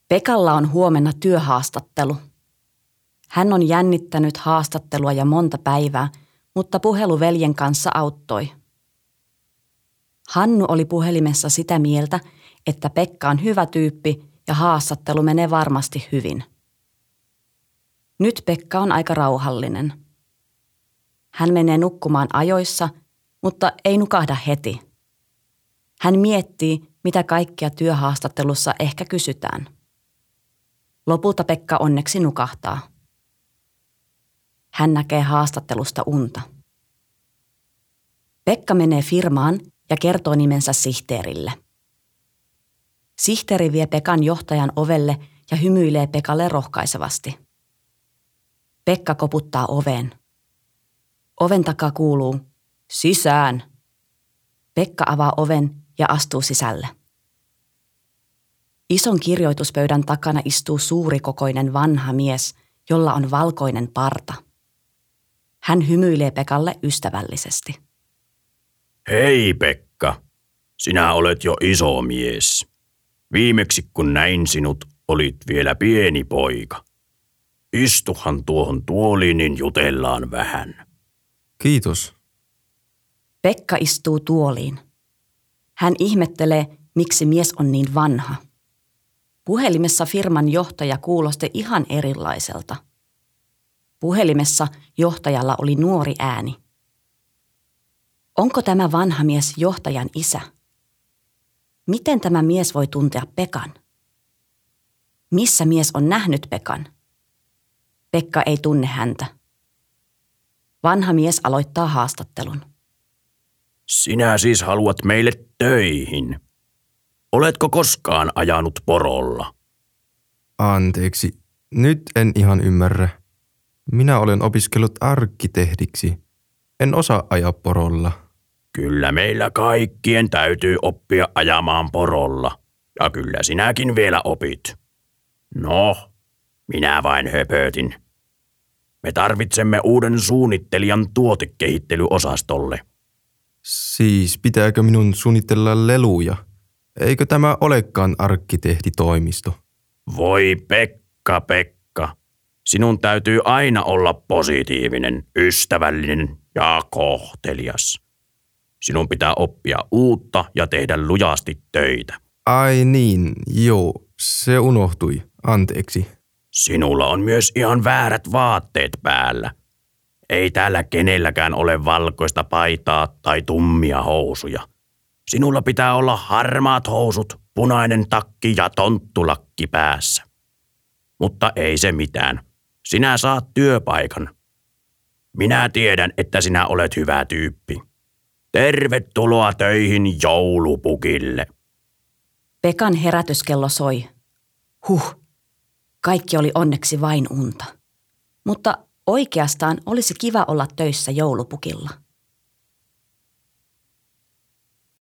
Pekalla on huomenna työhaastattelu. Hän on jännittänyt haastattelua jo monta päivää, mutta puhelu veljen kanssa auttoi. Hannu oli puhelimessa sitä mieltä, että Pekka on hyvä tyyppi ja haastattelu menee varmasti hyvin. Nyt Pekka on aika rauhallinen. Hän menee nukkumaan ajoissa, mutta ei nukahda heti. Hän miettii, mitä kaikkea työhaastattelussa ehkä kysytään. Lopulta Pekka onneksi nukahtaa. Hän näkee haastattelusta unta. Pekka menee firmaan ja kertoo nimensä sihteerille. Sihteeri vie Pekan johtajan ovelle ja hymyilee Pekalle rohkaisevasti. Pekka koputtaa oveen. Oven takaa kuuluu, sisään. Pekka avaa oven ja astuu sisälle. Ison kirjoituspöydän takana istuu suurikokoinen vanha mies, jolla on valkoinen parta. Hän hymyilee Pekalle ystävällisesti. Hei Pekka, sinä olet jo iso mies. Viimeksi kun näin sinut, olit vielä pieni poika. Istuhan tuohon tuoliin, niin jutellaan vähän. Kiitos. Pekka istuu tuoliin. Hän ihmettelee, miksi mies on niin vanha. Puhelimessa firman johtaja kuulosti ihan erilaiselta. Puhelimessa johtajalla oli nuori ääni. Onko tämä vanha mies johtajan isä? Miten tämä mies voi tuntea Pekan? Missä mies on nähnyt Pekan? Pekka ei tunne häntä. Vanha mies aloittaa haastattelun. Sinä siis haluat meille töihin. Oletko koskaan ajanut porolla? Anteeksi, nyt en ihan ymmärrä. Minä olen opiskellut arkkitehdiksi. En osaa ajaa porolla. Kyllä meillä kaikkien täytyy oppia ajamaan porolla. Ja kyllä sinäkin vielä opit. No, minä vain höpötin. Me tarvitsemme uuden suunnittelijan tuotekehittelyosastolle. Siis pitääkö minun suunnitella leluja? Eikö tämä olekaan arkkitehtitoimisto? Voi Pekka. Sinun täytyy aina olla positiivinen, ystävällinen ja kohtelias. Sinun pitää oppia uutta ja tehdä lujasti töitä. Ai niin, joo, se unohtui. Anteeksi. Sinulla on myös ihan väärät vaatteet päällä. Ei täällä kenelläkään ole valkoista paitaa tai tummia housuja. Sinulla pitää olla harmaat housut, punainen takki ja tonttulakki päässä. Mutta ei se mitään. Sinä saat työpaikan. Minä tiedän, että sinä olet hyvä tyyppi. Tervetuloa töihin joulupukille. Pekan herätyskello soi. Kaikki oli onneksi vain unta. Mutta oikeastaan olisi kiva olla töissä joulupukilla.